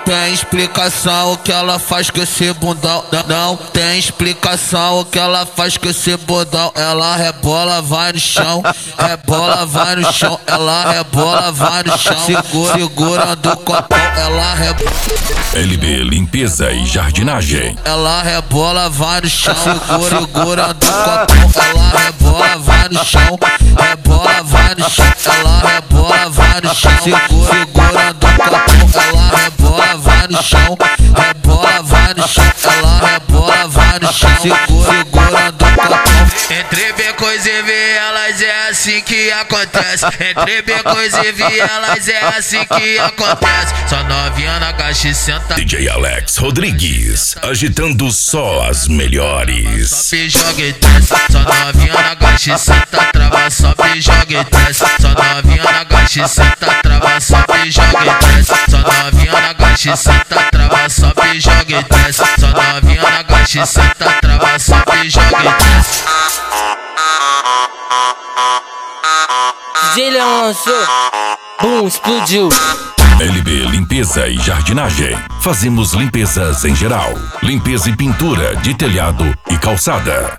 tem explicação o que ela faz com esse bundão. Não tem explicação o que ela faz com esse bundão. Ela rebola, vai no chão, rebola, vai no chão. Ela rebola, vai no chão, segurando o copão. Ela rebola. LB Limpeza e Jardinagem. Ela rebola, vai no chão, segurando o copão. Ela rebola, vai no chão, rebola, vai no chão. Ela rebola, vai no chão, segurando o copão. Ela rebola, vai no chão, rebola, vai no chão. Ela rebola, vai no chão, segurando o copão. Entre becos e vielas é assim que acontece. Entre becos e vielas é assim que acontece. Só novinha na caixa e senta. DJ Alex Rodrigues, agitando só as melhores. Sobe, joga e desce. Só novinha na caixa e senta, trava, sobe, joga e desce. Só novinha na caixa e senta, trava, sobe, joga e desce. Só novinha na caixa e senta, trava, sobe, joga e desce. Só novinha na caixa e senta, trava, sobe, joga e desce. DJ Leão lançou, boom, explodiu. LB Limpeza e Jardinagem. Fazemos limpezas em geral. Limpeza e pintura de telhado e calçada.